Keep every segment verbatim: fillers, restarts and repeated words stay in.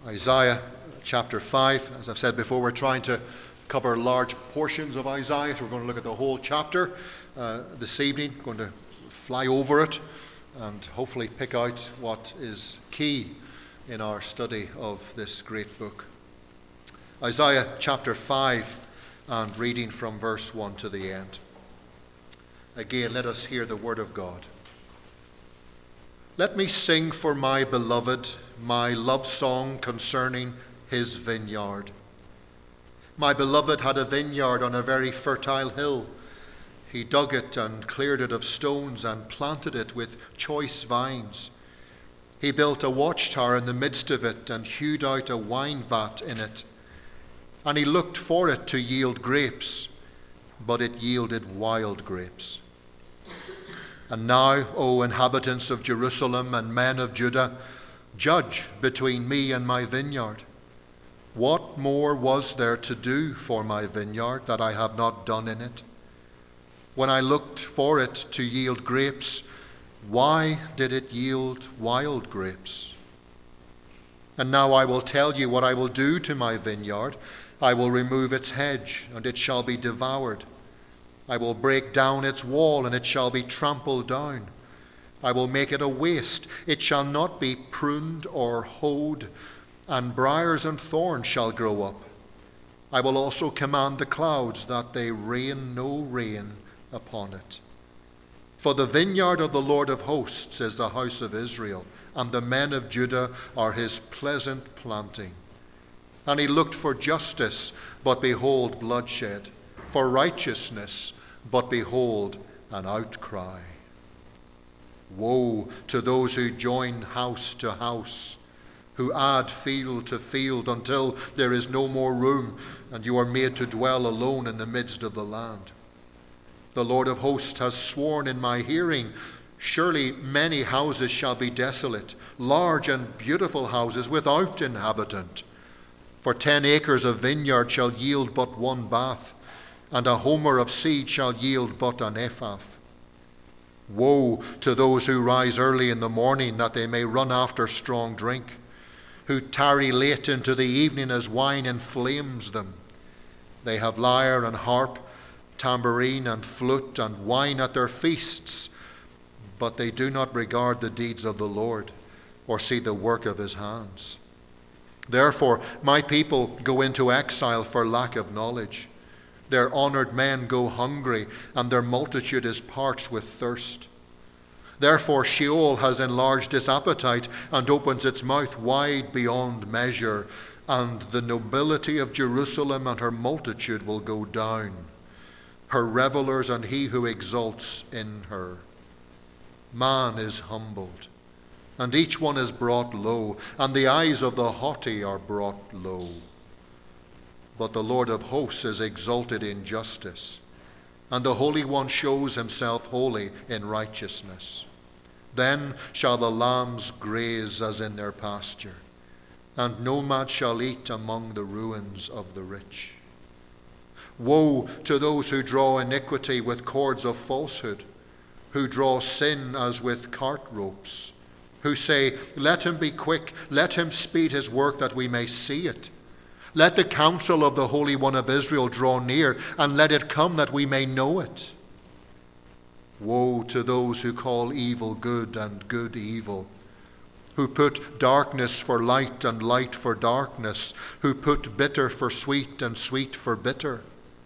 Isaiah chapter five. As I've said before, we're trying to cover large portions of Isaiah, so we're going to look at the whole chapter uh, this evening. We're going to fly over it and hopefully pick out what is key in our study of this great book. Isaiah chapter five, and reading from verse one to the end. Again, let us hear the word of God. Let me sing for my beloved my love song concerning his vineyard. My beloved had a vineyard on a very fertile hill. He dug it and cleared it of stones and planted it with choice vines. He built a watchtower in the midst of it and hewed out a wine vat in it. And he looked for it to yield grapes, but it yielded wild grapes. And now, O inhabitants of Jerusalem and men of Judah, judge between me and my vineyard. What more was there to do for my vineyard that I have not done in it? When I looked for it to yield grapes, why did it yield wild grapes? And now I will tell you what I will do to my vineyard. I will remove its hedge, and it shall be devoured. I will break down its wall, and it shall be trampled down. I will make it a waste. It shall not be pruned or hoed, and briars and thorns shall grow up. I will also command the clouds that they rain no rain upon it. For the vineyard of the Lord of hosts is the house of Israel, and the men of Judah are his pleasant planting. And he looked for justice, but behold bloodshed, for righteousness, but behold an outcry. Woe to those who join house to house, who add field to field until there is no more room, and you are made to dwell alone in the midst of the land. The Lord of hosts has sworn in my hearing, surely many houses shall be desolate, large and beautiful houses without inhabitant. For ten acres of vineyard shall yield but one bath, and a homer of seed shall yield but an ephah. Woe to those who rise early in the morning, that they may run after strong drink, who tarry late into the evening as wine inflames them. They have lyre and harp, tambourine and flute and wine at their feasts, but they do not regard the deeds of the Lord or see the work of his hands. Therefore, my people go into exile for lack of knowledge. Their honored men go hungry, and their multitude is parched with thirst. Therefore, Sheol has enlarged its appetite and opens its mouth wide beyond measure, and the nobility of Jerusalem and her multitude will go down, her revelers and he who exults in her. Man is humbled, and each one is brought low, and the eyes of the haughty are brought low. But the Lord of hosts is exalted in justice, and the Holy One shows himself holy in righteousness. Then shall the lambs graze as in their pasture, and no man shall eat among the ruins of the rich. Woe to those who draw iniquity with cords of falsehood, who draw sin as with cart ropes, who say, let him be quick, let him speed his work that we may see it. Let the counsel of the Holy One of Israel draw near, and let it come that we may know it. Woe to those who call evil good and good evil, who put darkness for light and light for darkness, who put bitter for sweet and sweet for bitter.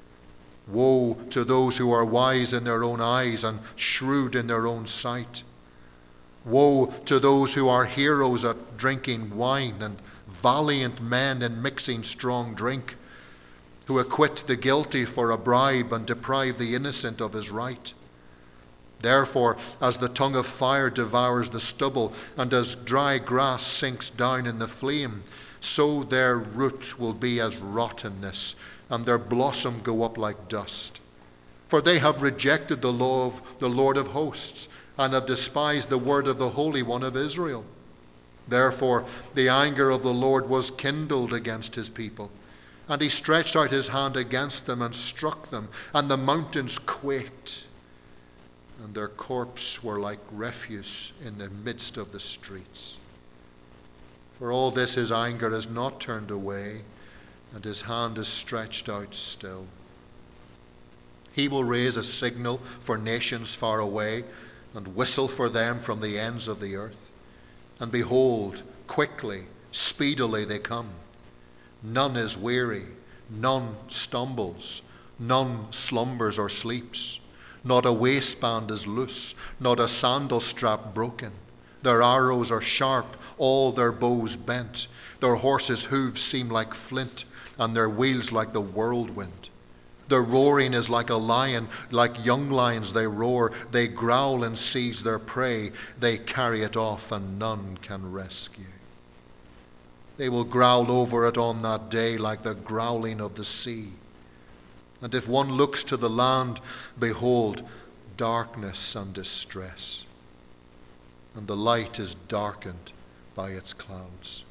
Woe to those who are wise in their own eyes and shrewd in their own sight. Woe to those who are heroes at drinking wine and valiant men in mixing strong drink, who acquit the guilty for a bribe and deprive the innocent of his right. Therefore, as the tongue of fire devours the stubble, and as dry grass sinks down in the flame, so their root will be as rottenness, and their blossom go up like dust. For they have rejected the law of the Lord of hosts, and have despised the word of the Holy One of Israel. Therefore, the anger of the Lord was kindled against his people, and he stretched out his hand against them and struck them, and the mountains quaked, and their corpses were like refuse in the midst of the streets. For all this his anger is not turned away, and his hand is stretched out still. He will raise a signal for nations far away, and whistle for them from the ends of the earth. And behold, quickly, speedily they come. None is weary, none stumbles, none slumbers or sleeps. Not a waistband is loose, not a sandal strap broken. Their arrows are sharp, all their bows bent. Their horses' hooves seem like flint, and their wheels like the whirlwind. Their roaring is like a lion, like young lions they roar. They growl and seize their prey. They carry it off, and none can rescue. They will growl over it on that day like the growling of the sea. And if one looks to the land, behold, darkness and distress. And the light is darkened by its clouds.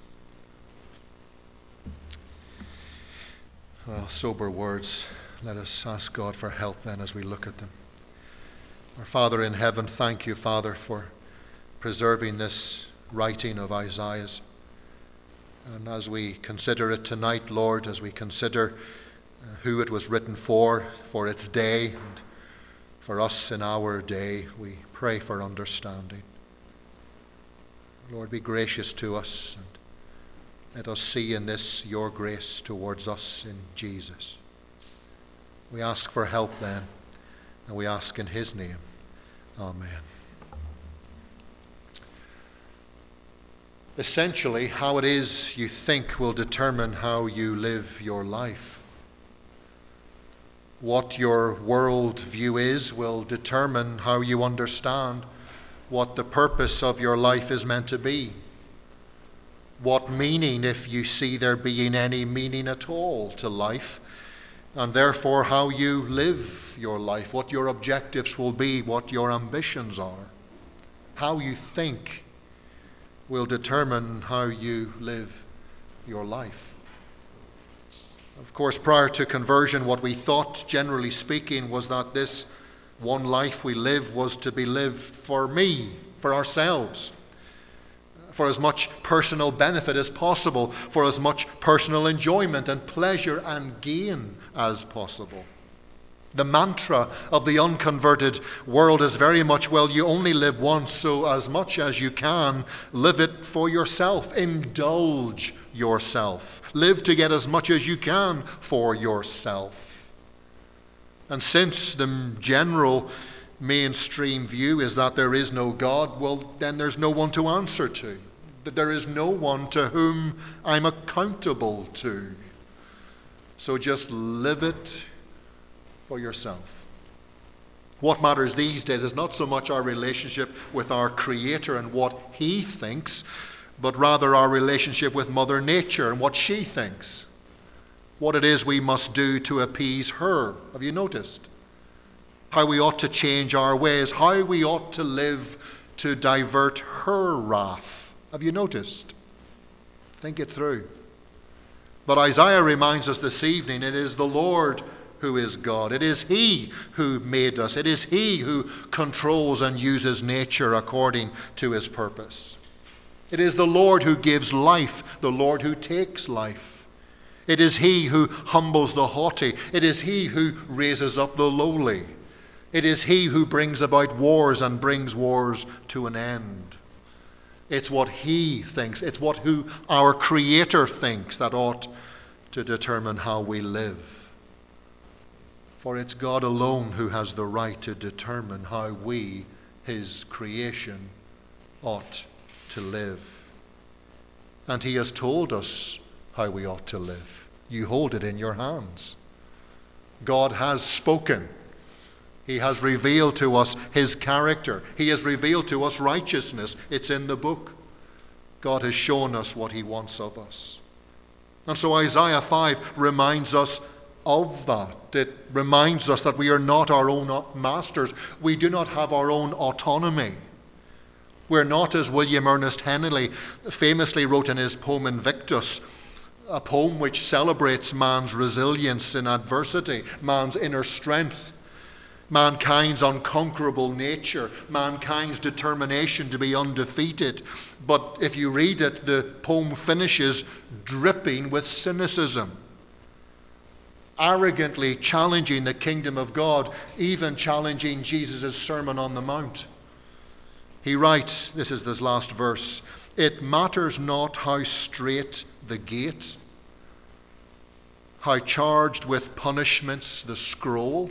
Well, sober words. Let us ask God for help then as we look at them. Our Father in heaven, thank you, Father, for preserving this writing of Isaiah's. And as we consider it tonight, Lord, as we consider uh, who it was written for, for its day, and for us in our day, we pray for understanding. Lord, be gracious to us, and let us see in this your grace towards us in Jesus. We ask for help then, and we ask in his name. Amen. Essentially, how it is you think will determine how you live your life. What your world view is will determine how you understand what the purpose of your life is meant to be. What meaning, if you see there being any meaning at all to life, and therefore how you live your life, what your objectives will be, what your ambitions are. How you think will determine how you live your life. Of course, prior to conversion, what we thought, generally speaking, was that this one life we live was to be lived for me, for ourselves, for as much personal benefit as possible, for as much personal enjoyment and pleasure and gain as possible. The mantra of the unconverted world is very much, well, you only live once, so as much as you can, live it for yourself. Indulge yourself. Live to get as much as you can for yourself. And since the general mainstream view is that there is no God, well, then there's no one to answer to. That there is no one to whom I'm accountable to. So just live it for yourself. What matters these days is not so much our relationship with our Creator and what He thinks, but rather our relationship with Mother Nature and what she thinks. What it is we must do to appease her. Have you noticed? How we ought to change our ways, how we ought to live to divert her wrath. Have you noticed? Think it through. But Isaiah reminds us this evening, it is the Lord who is God. It is He who made us. It is He who controls and uses nature according to His purpose. It is the Lord who gives life, the Lord who takes life. It is He who humbles the haughty. It is He who raises up the lowly. It is He who brings about wars and brings wars to an end. It's what He thinks. It's what who our Creator thinks that ought to determine how we live. For it's God alone who has the right to determine how we, His creation, ought to live. And He has told us how we ought to live. You hold it in your hands. God has spoken. He has revealed to us His character. He has revealed to us righteousness. It's in the book. God has shown us what He wants of us. And so Isaiah five reminds us of that. It reminds us that we are not our own masters. We do not have our own autonomy. We're not, as William Ernest Henley famously wrote in his poem Invictus, a poem which celebrates man's resilience in adversity, man's inner strength. mankind's unconquerable nature, mankind's determination to be undefeated. But if you read it, the poem finishes dripping with cynicism, arrogantly challenging the kingdom of God, even challenging Jesus' Sermon on the Mount. He writes, this is this last verse, "It matters not how strait the gate, how charged with punishments the scroll.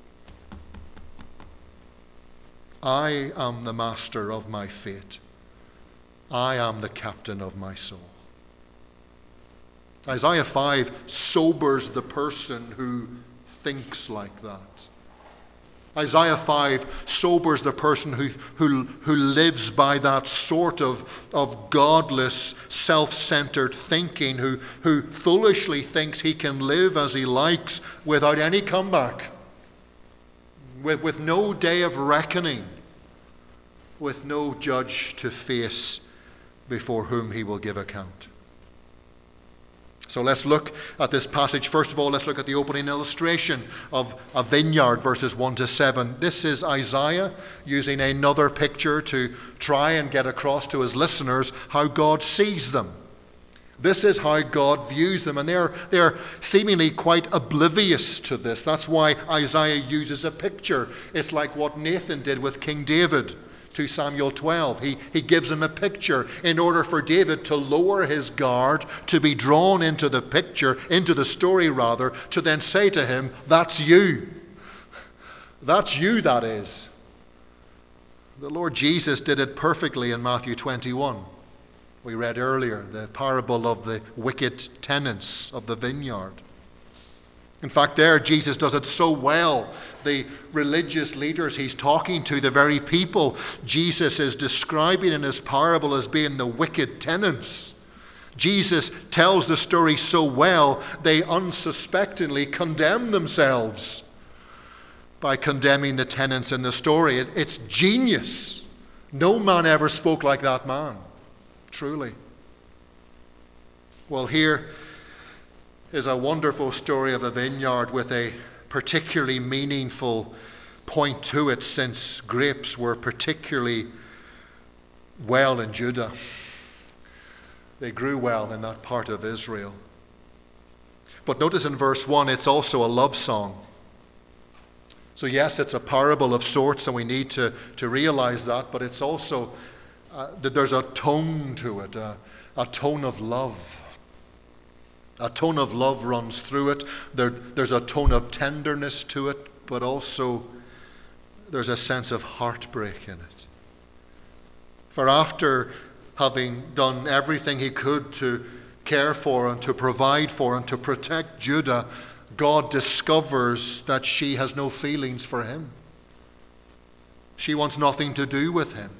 I am the master of my fate. I am the captain of my soul." Isaiah five sobers the person who thinks like that. Isaiah five sobers the person who, who, who lives by that sort of, of godless, self-centered thinking, who, who foolishly thinks he can live as he likes without any comeback, with, with no day of reckoning, with no judge to face before whom he will give account. So let's look at this passage. First of all, let's look at the opening illustration of a vineyard, verses one to seven. This is Isaiah using another picture to try and get across to his listeners how God sees them. This is how God views them, and they're, they're seemingly quite oblivious to this. That's why Isaiah uses a picture. It's like what Nathan did with King David. Second Samuel twelve. He, he gives him a picture in order for David to lower his guard, to be drawn into the picture, into the story rather, to then say to him, "That's you. That's you, that is." The Lord Jesus did it perfectly in Matthew twenty-one. We read earlier the parable of the wicked tenants of the vineyard. In fact, there Jesus does it so well. The religious leaders he's talking to, the very people Jesus is describing in his parable as being the wicked tenants. Jesus tells the story so well, they unsuspectingly condemn themselves by condemning the tenants in the story. It, it's genius. No man ever spoke like that man, truly. Well, here is a wonderful story of a vineyard with a particularly meaningful point to it, since grapes were particularly well in Judah. They grew well in that part of Israel. But notice in verse one, it's also a love song. So yes, it's a parable of sorts, and we need to, to realize that, but it's also uh, that there's a tone to it, a, a tone of love. A tone of love runs through it. There, there's a tone of tenderness to it, but also there's a sense of heartbreak in it. For after having done everything he could to care for and to provide for and to protect Judah, God discovers that she has no feelings for him. She wants nothing to do with him.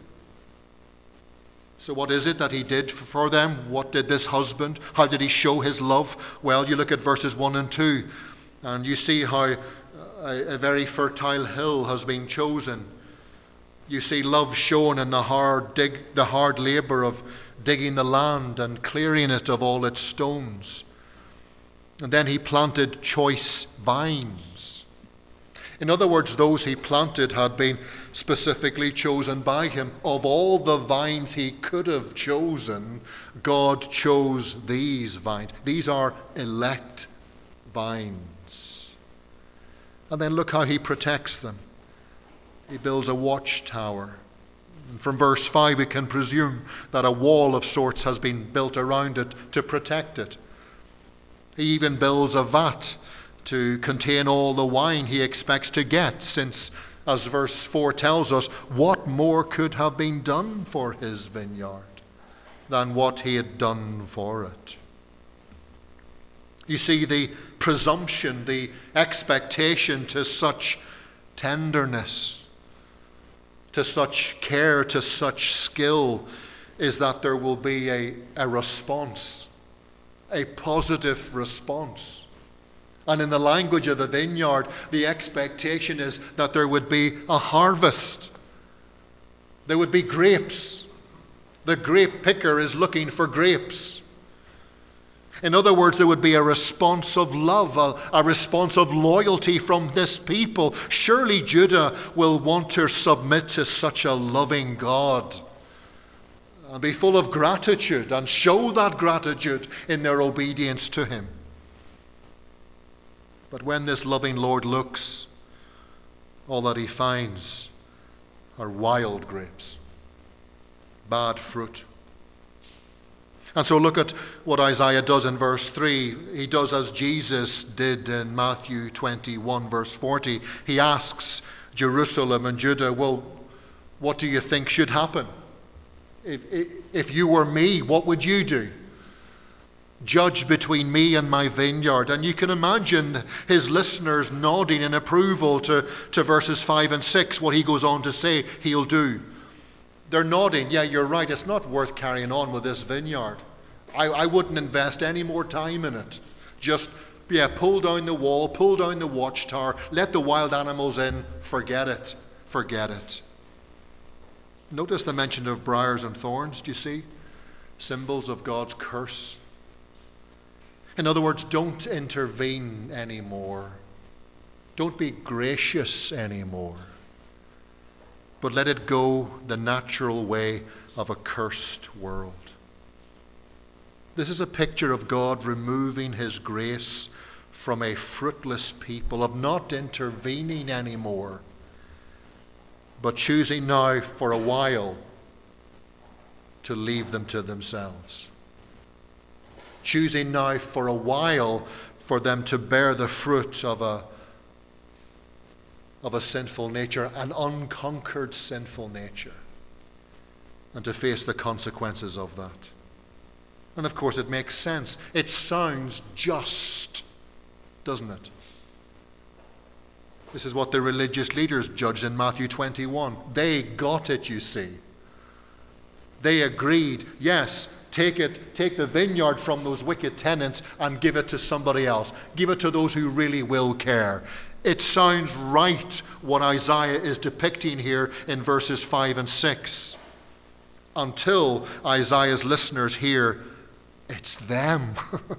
So what is it that he did for them? What did this husband? How did he show his love? Well, you look at verses one and two, and you see how a, a very fertile hill has been chosen. You see love shown in the hard dig, the hard labor of digging the land and clearing it of all its stones. And then he planted choice vines. In other words, those he planted had been specifically chosen by him. Of all the vines he could have chosen, God chose these vines. These are elect vines. And then look how he protects them. He builds a watchtower. And from verse five, we can presume that a wall of sorts has been built around it to protect it. He even builds a vat to contain all the wine he expects to get, since, as verse four tells us, what more could have been done for his vineyard than what he had done for it? You see, the presumption, the expectation to such tenderness, to such care, to such skill, is that there will be a, a response, a positive response. And in the language of the vineyard, the expectation is that there would be a harvest. There would be grapes. The grape picker is looking for grapes. In other words, there would be a response of love, a, a response of loyalty from this people. Surely Judah will want to submit to such a loving God and be full of gratitude and show that gratitude in their obedience to him. But when this loving Lord looks, all that he finds are wild grapes, bad fruit. And so look at what Isaiah does in verse three. He does as Jesus did in Matthew twenty-one, verse forty. He asks Jerusalem and Judah, well, what do you think should happen? If, if you were me, what would you do? Judge between me and my vineyard. And you can imagine his listeners nodding in approval to, to verses five and six, what he goes on to say he'll do. They're nodding, yeah, you're right, it's not worth carrying on with this vineyard. I, I wouldn't invest any more time in it. Just, yeah, pull down the wall, pull down the watchtower, let the wild animals in, forget it, forget it. Notice the mention of briars and thorns, do you see? Symbols of God's curse. In other words, don't intervene anymore. Don't be gracious anymore. But let it go the natural way of a cursed world. This is a picture of God removing his grace from a fruitless people, of not intervening anymore, but choosing now for a while to leave them to themselves. Choosing now for a while for them to bear the fruit of a of a sinful nature, an unconquered sinful nature, and to face the consequences of that. And of course it makes sense. It sounds just, doesn't it? This is what the religious leaders judged in Matthew twenty-one. They got it, you see. They agreed, yes, take it, take the vineyard from those wicked tenants and give it to somebody else. Give it to those who really will care. It sounds right what Isaiah is depicting here in verses five and six. Until Isaiah's listeners hear, it's them.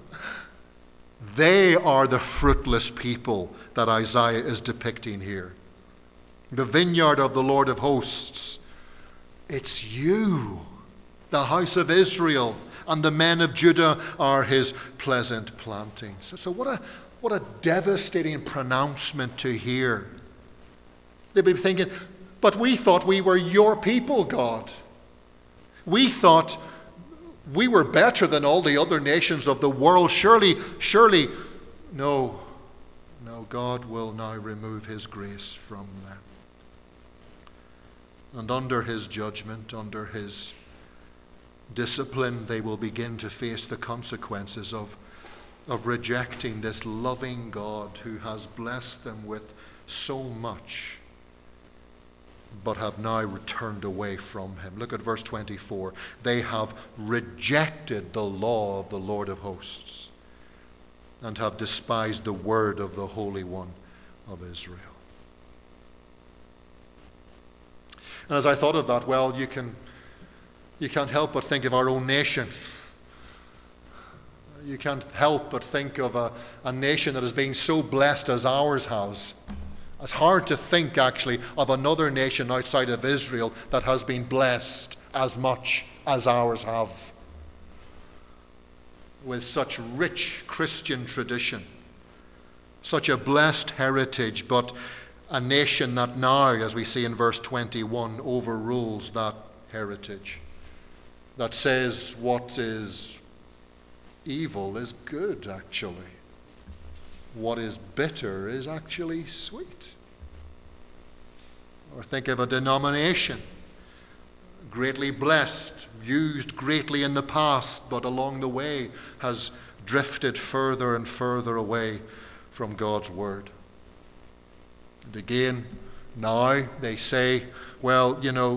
They are the fruitless people that Isaiah is depicting here. The vineyard of the Lord of hosts. It's you, the house of Israel, and the men of Judah are his pleasant planting. So, so what a What a devastating pronouncement to hear. They'd be thinking, but we thought we were your people, God. We thought we were better than all the other nations of the world. Surely, surely, no, no, God will now remove his grace from them. And under his judgment, under his discipline, they will begin to face the consequences of of rejecting this loving God who has blessed them with so much, but have now returned away from him. Look at verse twenty-four. They have rejected the law of the Lord of hosts and have despised the word of the Holy One of Israel. And as I thought of that, well, you can you can't help but think of our own nation. You can't help but think of a, a nation that has been so blessed as ours has. It's hard to think, actually, of another nation outside of Israel that has been blessed as much as ours have, with such rich Christian tradition, such a blessed heritage, but a nation that now, as we see in verse twenty-one, overrules that heritage, that says what is evil is good, actually. What is bitter is actually sweet. Or think of a denomination, greatly blessed, used greatly in the past, but along the way has drifted further and further away from God's word. And again, now they say, well, you know,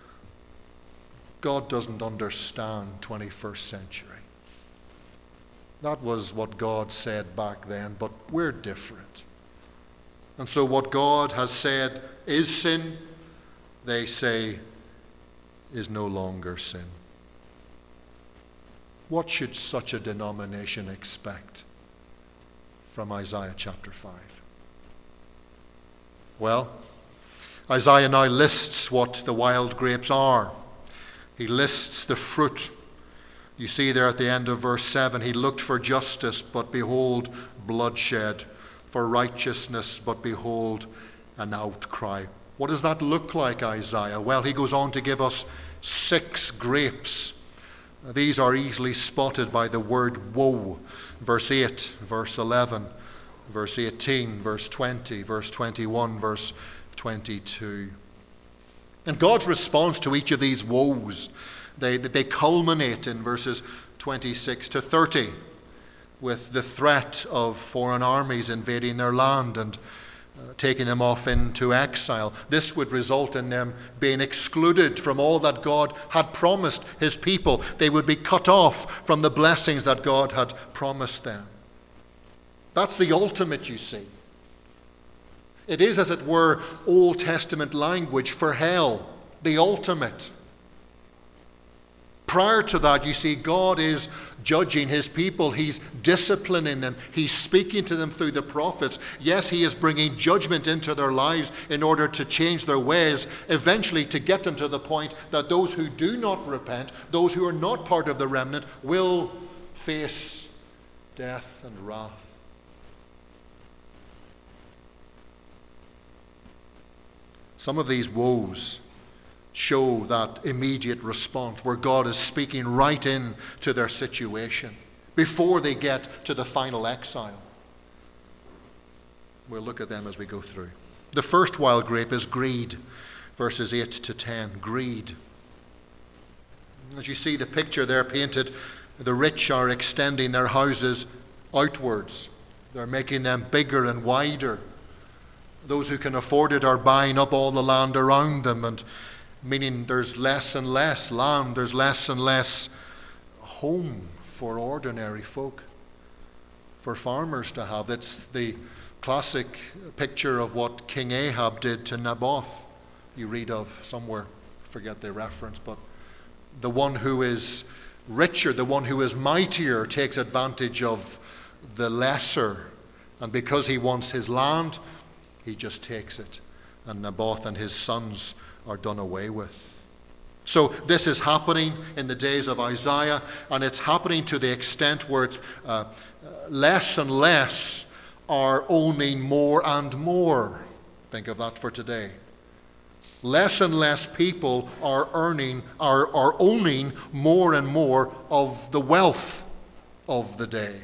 God doesn't understand twenty-first century. That was what God said back then, but we're different. And so what God has said is sin, they say, is no longer sin. What should such a denomination expect from Isaiah chapter five? Well, Isaiah now lists what the wild grapes are. He lists the fruit. You see there at the end of verse seven, he looked for justice, but behold, bloodshed, for righteousness, but behold, an outcry. What does that look like, Isaiah? Well, he goes on to give us six grapes. These are easily spotted by the word woe. Verse eight, verse eleven, verse eighteen, verse twenty, verse twenty-one, verse twenty-two. And God's response to each of these woes, they, they culminate in verses twenty-six to thirty with the threat of foreign armies invading their land and uh, taking them off into exile. This would result in them being excluded from all that God had promised his people. They would be cut off from the blessings that God had promised them. That's the ultimate, you see. It is, as it were, Old Testament language for hell, the ultimate. Prior to that, you see, God is judging his people. He's disciplining them. He's speaking to them through the prophets. Yes, he is bringing judgment into their lives in order to change their ways, eventually to get them to the point that those who do not repent, those who are not part of the remnant, will face death and wrath. Some of these woes show that immediate response where God is speaking right in to their situation before they get to the final exile. We'll look at them as we go through. The first wild grape is greed, verses eight to ten. Greed. As you see the picture there painted, the rich are extending their houses outwards. They're making them bigger and wider. Those who can afford it are buying up all the land around them, and meaning there's less and less land, there's less and less home for ordinary folk, for farmers to have. It's the classic picture of what King Ahab did to Naboth. You read of somewhere, forget the reference, but the one who is richer, the one who is mightier, takes advantage of the lesser, and because he wants his land, he just takes it, and Naboth and his sons are done away with. So this is happening in the days of Isaiah, and it's happening to the extent where it's uh, less and less are owning more and more. Think of that for today. Less and less people are earning, are, are owning more and more of the wealth of the day.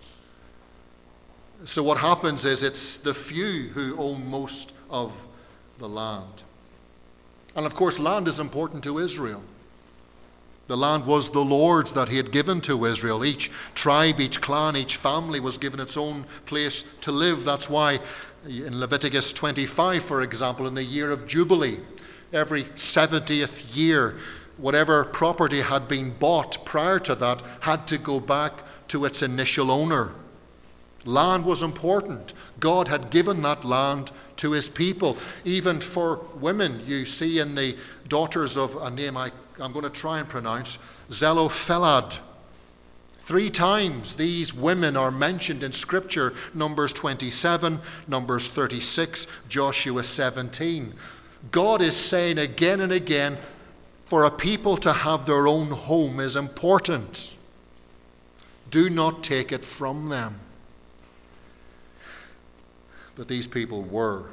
So what happens is it's the few who own most of the land. And of course, land is important to Israel. The land was the Lord's that he had given to Israel. Each tribe, each clan, each family was given its own place to live. That's why in Leviticus twenty-five, for example, in the year of Jubilee, every seventieth year, whatever property had been bought prior to that had to go back to its initial owner. Land was important. God had given that land to his people. Even for women, you see in the daughters of a name I, I'm going to try and pronounce, Zelophehad. Three times these women are mentioned in Scripture, Numbers twenty-seven, Numbers thirty-six, Joshua seventeen. God is saying again and again, for a people to have their own home is important. Do not take it from them. But these people were.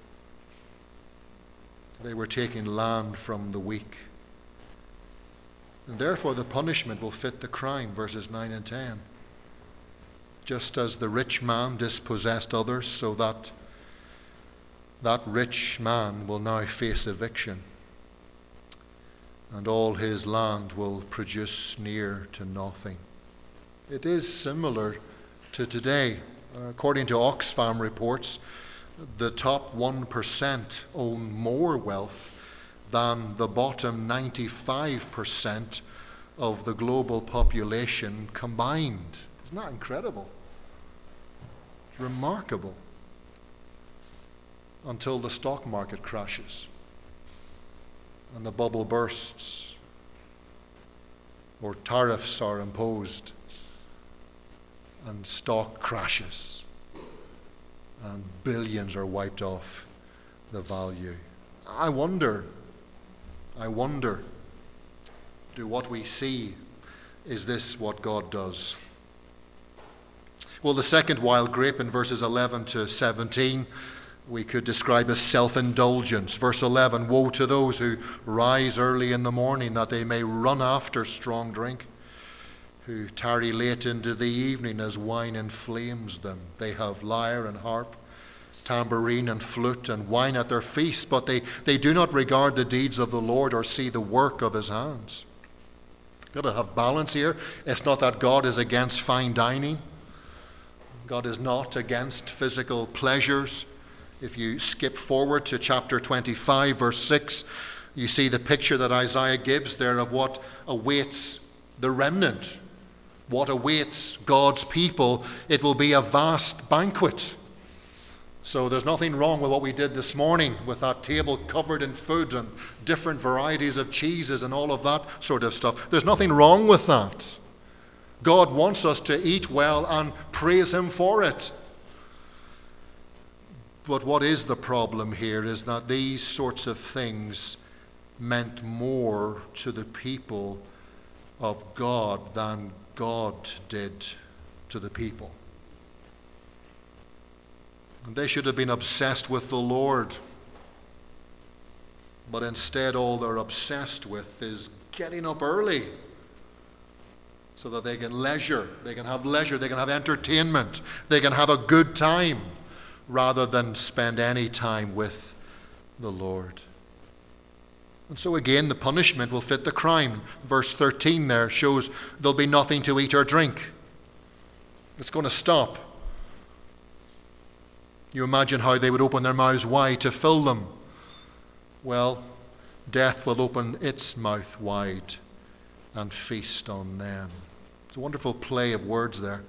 They were taking land from the weak. And therefore the punishment will fit the crime, verses nine and ten. Just as the rich man dispossessed others, so that that rich man will now face eviction, and all his land will produce near to nothing. It is similar to today. According to Oxfam reports, the top one percent own more wealth than the bottom ninety-five percent of the global population combined. Isn't that incredible? It's remarkable. Until the stock market crashes and the bubble bursts. or tariffs are imposed and stock crashes and billions are wiped off the value. I wonder, I wonder, do what we see, is this what God does? Well, the second wild grape in verses eleven to seventeen, we could describe as self-indulgence. Verse eleven, woe to those who rise early in the morning that they may run after strong drink, who tarry late into the evening as wine inflames them. They have lyre and harp, tambourine and flute and wine at their feast, but they, they do not regard the deeds of the Lord or see the work of his hands. Got to have balance here. It's not that God is against fine dining. God is not against physical pleasures. If you skip forward to chapter twenty-five, verse six, you see the picture that Isaiah gives there of what awaits the remnant, what awaits God's people. It will be a vast banquet. So there's nothing wrong with what we did this morning with that table covered in food and different varieties of cheeses and all of that sort of stuff. There's nothing wrong with that. God wants us to eat well and praise him for it. But what is the problem here is that these sorts of things meant more to the people of God than God did to the people. And they should have been obsessed with the Lord. But instead, all they're obsessed with is getting up early so that they can leisure, they can have leisure, they can have entertainment, they can have a good time, rather than spend any time with the Lord. And so again, the punishment will fit the crime. Verse thirteen there shows there'll be nothing to eat or drink. It's going to stop. You imagine how they would open their mouths wide to fill them. Well, death will open its mouth wide and feast on them. It's a wonderful play of words there.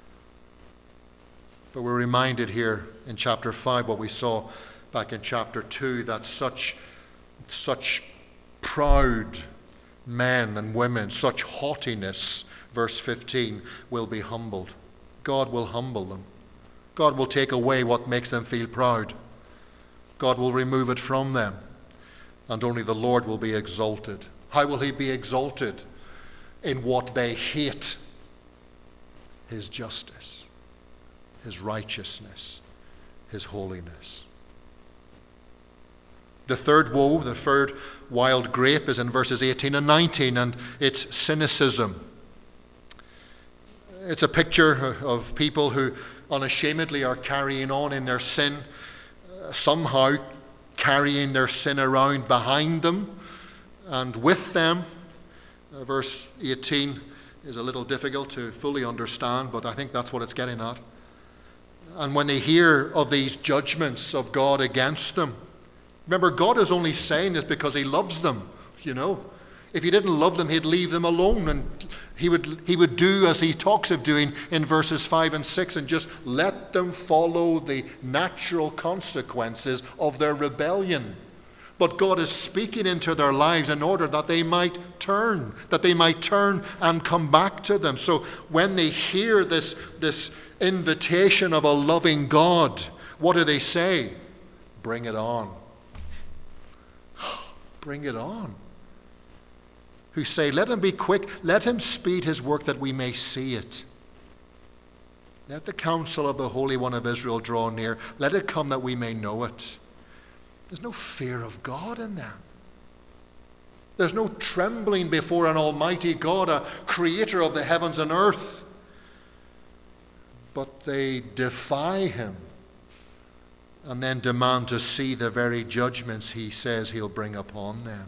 But we're reminded here in chapter five what we saw back in chapter two, that such, such proud men and women, such haughtiness, verse fifteen, will be humbled. God will humble them. God will take away what makes them feel proud. God will remove it from them. And only the Lord will be exalted. How will he be exalted? In what they hate. His justice, his righteousness, his holiness. The third woe, the third wild grape, is in verses eighteen and nineteen, and it's cynicism. It's a picture of people who unashamedly are carrying on in their sin, uh, somehow carrying their sin around behind them and with them. Uh, verse eighteen is a little difficult to fully understand, but I think that's what it's getting at. And when they hear of these judgments of God against them, remember, God is only saying this because he loves them, you know. If he didn't love them, he'd leave them alone, and he would he would do as he talks of doing in verses five and six, and just let them follow the natural consequences of their rebellion. But God is speaking into their lives in order that they might turn, that they might turn and come back to them. So when they hear this, this invitation of a loving God, what do they say? Bring it on. Bring it on. Who say, let him be quick, let him speed his work that we may see it. Let the counsel of the Holy One of Israel draw near. Let it come that we may know it. There's no fear of God in them. There's no trembling before an almighty God, a creator of the heavens and earth. But they defy him and then demand to see the very judgments he says he'll bring upon them.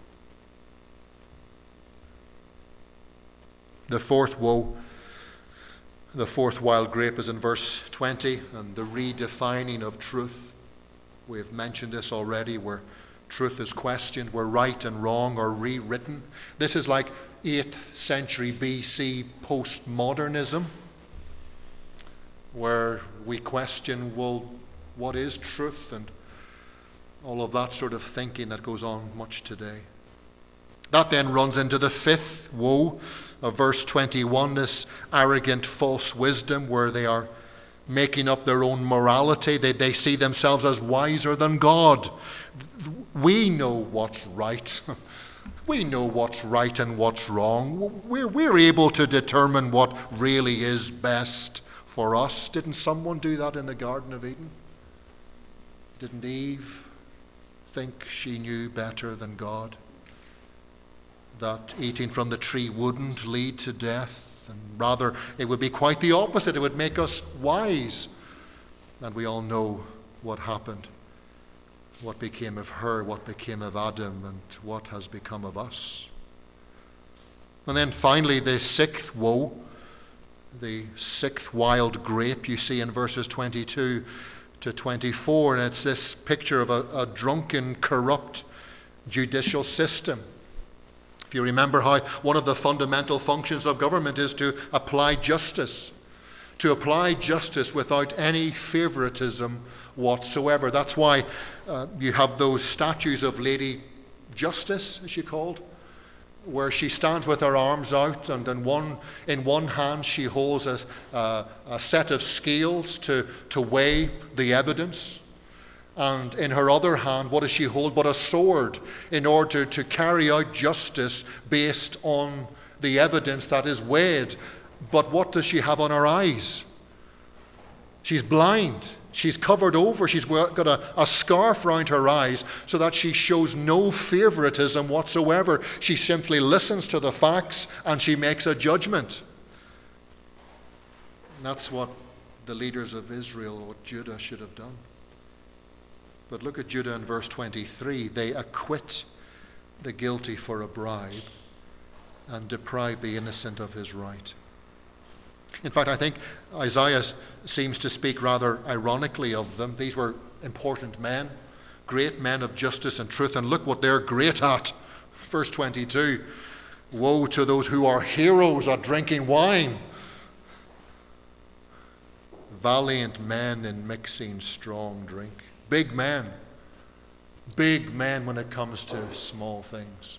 The fourth woe, the fourth wild grape, is in verse twenty, and the redefining of truth. We have mentioned this already, where truth is questioned, where right and wrong are rewritten. This is like eighth century B C postmodernism, where we question, well, what is truth, and all of that sort of thinking that goes on much today. That then runs into the fifth woe of verse twenty-one, this arrogant false wisdom where they are making up their own morality. They, they see themselves as wiser than God. We know what's right. We know what's right and what's wrong. We're, we're able to determine what really is best for us. Didn't someone do that in the Garden of Eden? Didn't Eve think she knew better than God? That eating from the tree wouldn't lead to death, and rather it would be quite the opposite. It would make us wise. And we all know what happened, what became of her, what became of Adam, and what has become of us. And then finally, the sixth woe, the sixth wild grape you see in verses twenty-two to twenty-four, and it's this picture of a, a drunken, corrupt judicial system. If you remember how one of the fundamental functions of government is to apply justice, to apply justice without any favoritism whatsoever. That's why uh, you have those statues of Lady Justice, as she called, where she stands with her arms out, and in one, in one hand she holds a, a, a set of scales to, to weigh the evidence. And in her other hand, what does she hold but a sword in order to carry out justice based on the evidence that is weighed. But what does she have on her eyes? She's blind. She's covered over. She's got a, a scarf around her eyes so that she shows no favoritism whatsoever. She simply listens to the facts and she makes a judgment. And that's what the leaders of Israel, what Judah should have done. But look at Judah in verse twenty-three. They acquit the guilty for a bribe and deprive the innocent of his right. In fact, I think Isaiah seems to speak rather ironically of them. These were important men, great men of justice and truth, and look what they're great at. Verse twenty-two, woe to those who are heroes at drinking wine, valiant men in mixing strong drink. Big men, big men when it comes to small things.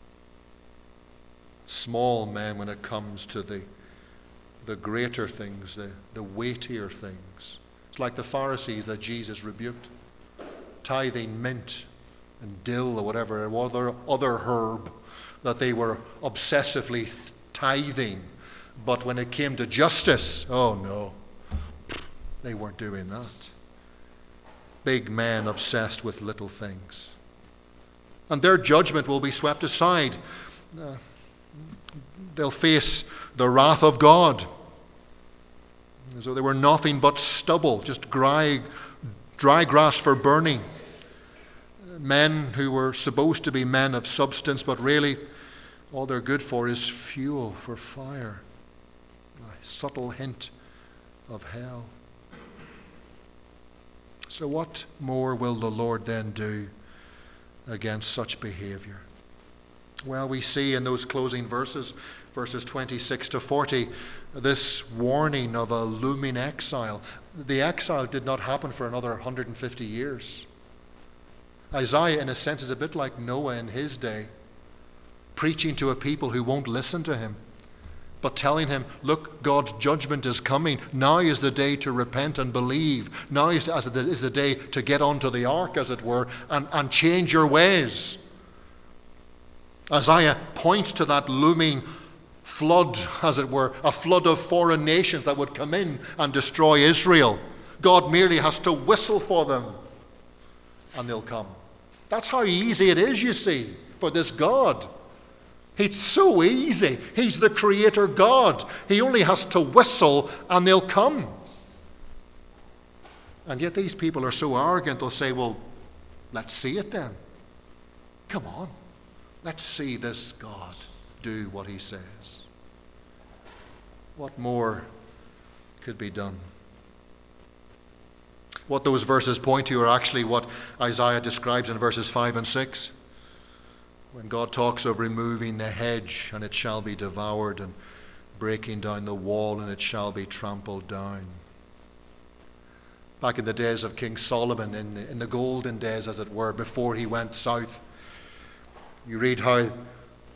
Small men when it comes to the the greater things, the, the weightier things. It's like the Pharisees that Jesus rebuked, tithing mint and dill or whatever, other, other herb that they were obsessively tithing. But when it came to justice, oh no, they weren't doing that. Big men obsessed with little things. And their judgment will be swept aside. Uh, they'll face the wrath of God. As though they were nothing but stubble, just dry, dry grass for burning. Men who were supposed to be men of substance, but really all they're good for is fuel for fire. A subtle hint of hell. So what more will the Lord then do against such behavior? Well, we see in those closing verses, verses twenty-six to forty, this warning of a looming exile. The exile did not happen for another one hundred fifty years. Isaiah, in a sense, is a bit like Noah in his day, preaching to a people who won't listen to him, but telling him, look, God's judgment is coming. Now is the day to repent and believe. Now is the day to get onto the ark, as it were, and, and change your ways. Isaiah points to that looming flood, as it were, a flood of foreign nations that would come in and destroy Israel. God merely has to whistle for them, and they'll come. That's how easy it is, you see, for this God. It's so easy. He's the creator God. He only has to whistle and they'll come. And yet these people are so arrogant, they'll say, well, let's see it then. Come on. Let's see this God do what he says. What more could be done? What those verses point to are actually what Isaiah describes in verses five and six. When God talks of removing the hedge and it shall be devoured, and breaking down the wall and it shall be trampled down. Back in the days of King Solomon, in the, in the golden days, as it were, before he went south, you read how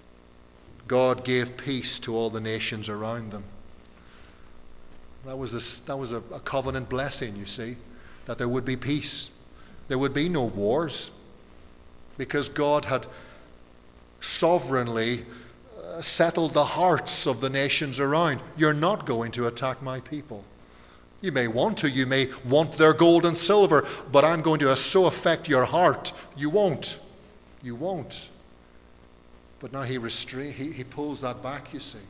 God gave peace to all the nations around them. That was, this, that was a, a covenant blessing, you see, that there would be peace. There would be no wars, because God had sovereignly uh, settled the hearts of the nations around. You're not going to attack my people. You may want to, you may want their gold and silver, but I'm going to so affect your heart, you won't. You won't. But now he, restra- he, he pulls that back, you see.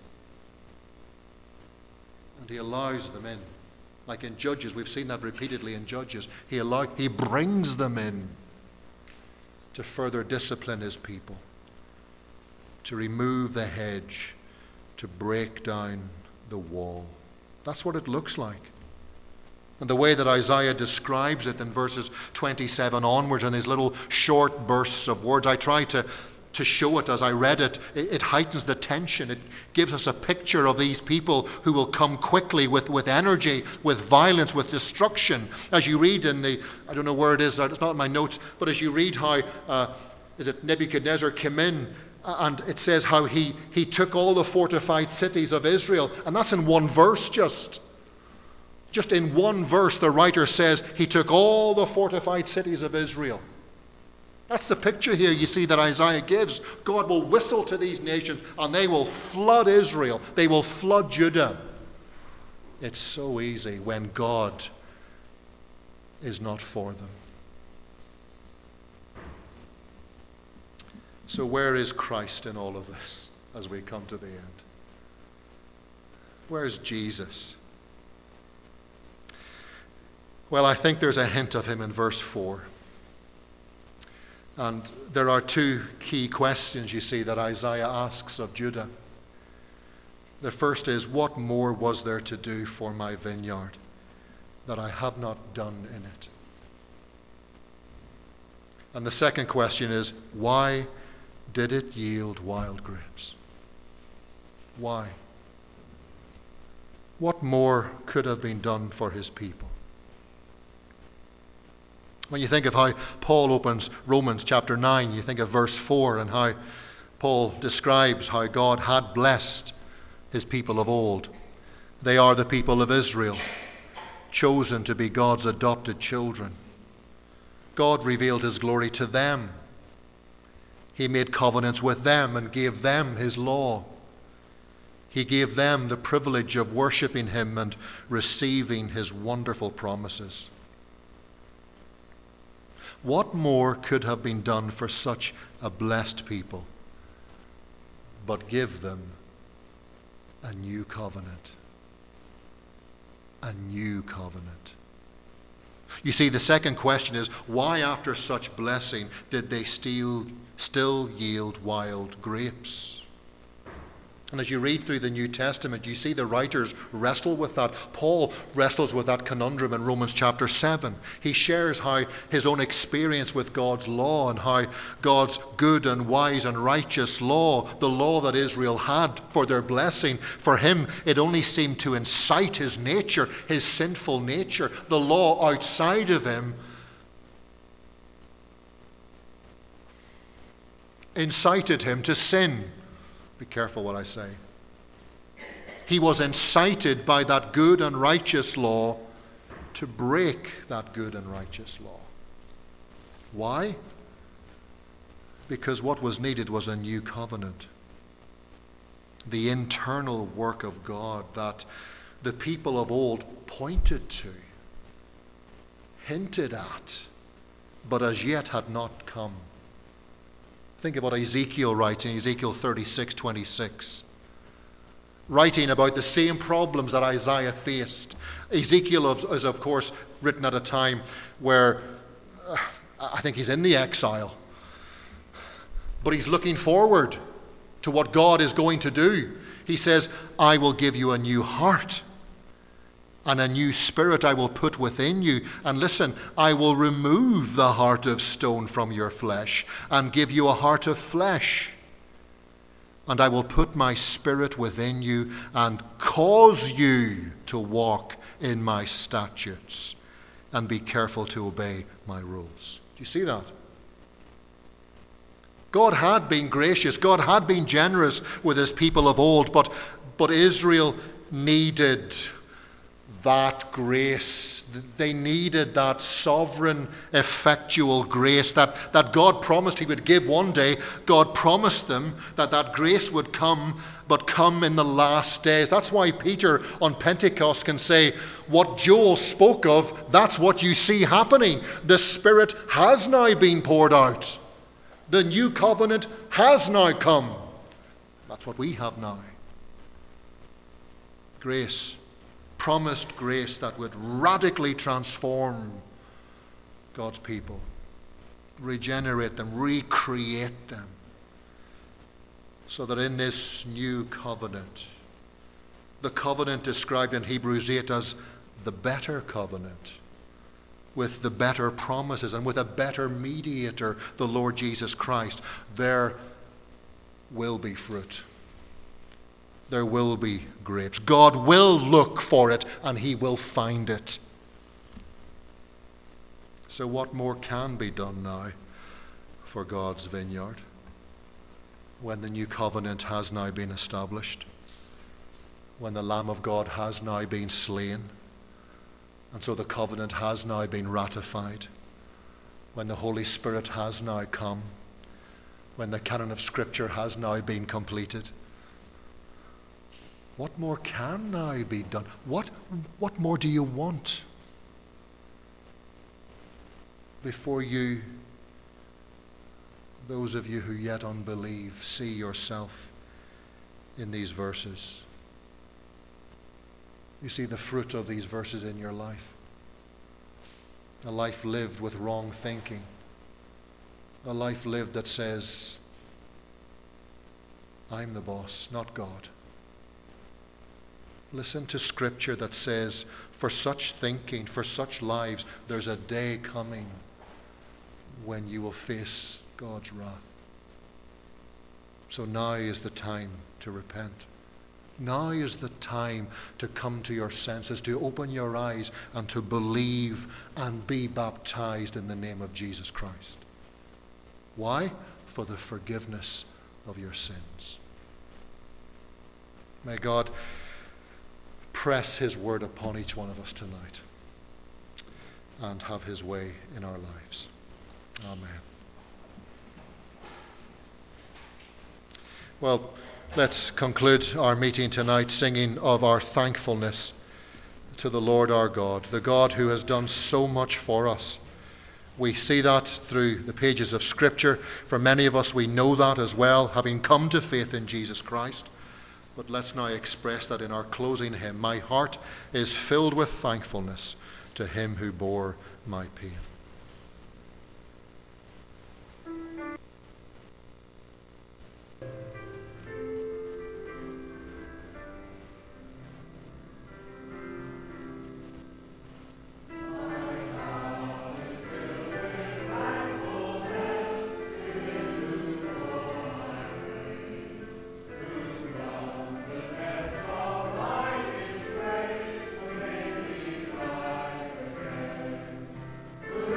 And he allows them in. Like in Judges, we've seen that repeatedly in Judges. He, allow- he brings them in to further discipline his people, to remove the hedge, to break down the wall. That's what it looks like. And the way that Isaiah describes it in verses twenty-seven onwards, in his little short bursts of words, I try to, to show it as I read it. it. It heightens the tension. It gives us a picture of these people who will come quickly with, with energy, with violence, with destruction. As you read in the, I don't know where it is, it's not in my notes, but as you read how, uh, is it Nebuchadnezzar came in, and it says how he, he took all the fortified cities of Israel, and that's in one verse just. Just in one verse, the writer says he took all the fortified cities of Israel. That's the picture here you see that Isaiah gives. God will whistle to these nations and they will flood Israel. They will flood Judah. It's so easy when God is not for them. So where is Christ in all of this as we come to the end? Where's Jesus? Well, I think there's a hint of him in verse four. And there are two key questions, you see, that Isaiah asks of Judah. The first is, what more was there to do for my vineyard that I have not done in it? And the second question is, why did it yield wild grapes? Why? What more could have been done for his people? When you think of how Paul opens Romans chapter nine, you think of verse four and how Paul describes how God had blessed his people of old. They are the people of Israel, chosen to be God's adopted children. God revealed his glory to them. He made covenants with them and gave them his law. He gave them the privilege of worshiping him and receiving his wonderful promises. What more could have been done for such a blessed people but give them a new covenant? A new covenant. You see, the second question is, why after such blessing did they still, still yield wild grapes? And as you read through the New Testament, you see the writers wrestle with that. Paul wrestles with that conundrum in Romans chapter seven. He shares how his own experience with God's law and how God's good and wise and righteous law, the law that Israel had for their blessing, for him it only seemed to incite his nature, his sinful nature. The law outside of him incited him to sin. Be careful what I say. He was incited by that good and righteous law to break that good and righteous law. Why? Because what was needed was a new covenant. The internal work of God that the people of old pointed to, hinted at, but as yet had not come. Think of what Ezekiel writes in Ezekiel thirty-six twenty-six. Writing about the same problems that Isaiah faced. Ezekiel is, of course, written at a time where uh, I think he's in the exile. But he's looking forward to what God is going to do. He says, I will give you a new heart. And a new spirit I will put within you. And listen, I will remove the heart of stone from your flesh and give you a heart of flesh. And I will put my spirit within you and cause you to walk in my statutes and be careful to obey my rules. Do you see that? God had been gracious. God had been generous with his people of old, but, but Israel needed that grace. They needed that sovereign, effectual grace that, that God promised he would give one day. God promised them that that grace would come, but come in the last days. That's why Peter on Pentecost can say, what Joel spoke of, that's what you see happening. The Spirit has now been poured out. The new covenant has now come. That's what we have now. Grace. Promised grace that would radically transform God's people, regenerate them, recreate them, so that in this new covenant, the covenant described in Hebrews eight as the better covenant, with the better promises and with a better mediator, the Lord Jesus Christ, there will be fruit. There will be grapes. God will look for it and he will find it. So what more can be done now for God's vineyard when the new covenant has now been established, when the Lamb of God has now been slain, and so the covenant has now been ratified, when the Holy Spirit has now come, when the canon of Scripture has now been completed? What more can now be done? What, what more do you want before you, those of you who yet unbelieve, see yourself in these verses? You see the fruit of these verses in your life. A life lived with wrong thinking. A life lived that says, I'm the boss, not God. Listen to Scripture that says, for such thinking, for such lives, there's a day coming when you will face God's wrath. So now is the time to repent. Now is the time to come to your senses, to open your eyes and to believe and be baptized in the name of Jesus Christ. Why? For the forgiveness of your sins. May God press his word upon each one of us tonight and have his way in our lives. Amen. Well, let's conclude our meeting tonight singing of our thankfulness to the Lord our God, the God who has done so much for us. We see that through the pages of Scripture. For many of us, we know that as well, having come to faith in Jesus Christ. But let's now express that in our closing hymn. My heart is filled with thankfulness to him who bore my pain. Who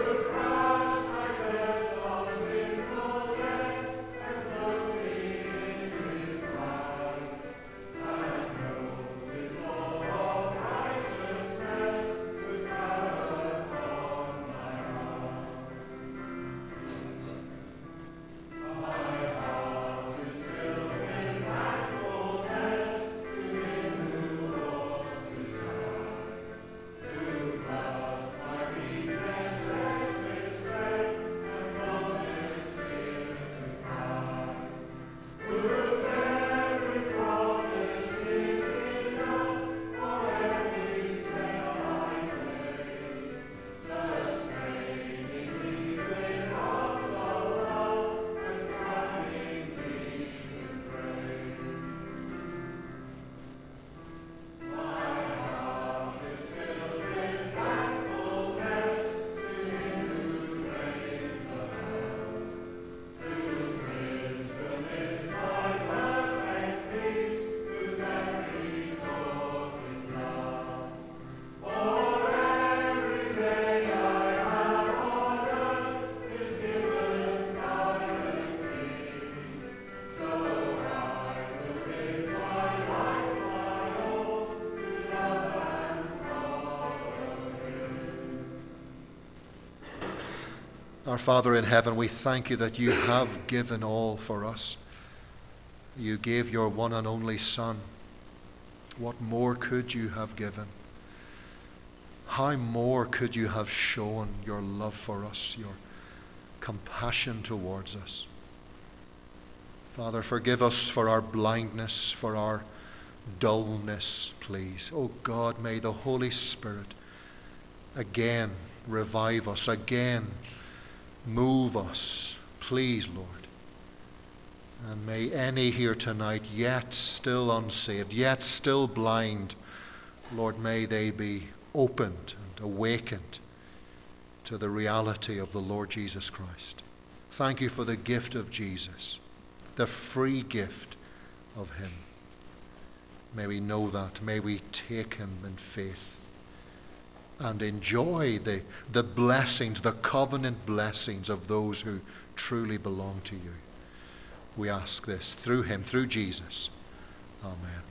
Our Father in heaven, we thank you that you have given all for us. You gave your one and only Son. What more could you have given? How more could you have shown your love for us, your compassion towards us? Father, forgive us for our blindness, for our dullness, please. Oh God, may the Holy Spirit again revive us, again move us, please, Lord. And may any here tonight, yet still unsaved, yet still blind, Lord, may they be opened and awakened to the reality of the Lord Jesus Christ. Thank you for the gift of Jesus, the free gift of him. May we know that. May we take him in faith and enjoy the, the blessings, the covenant blessings of those who truly belong to you. We ask this through him, through Jesus. Amen.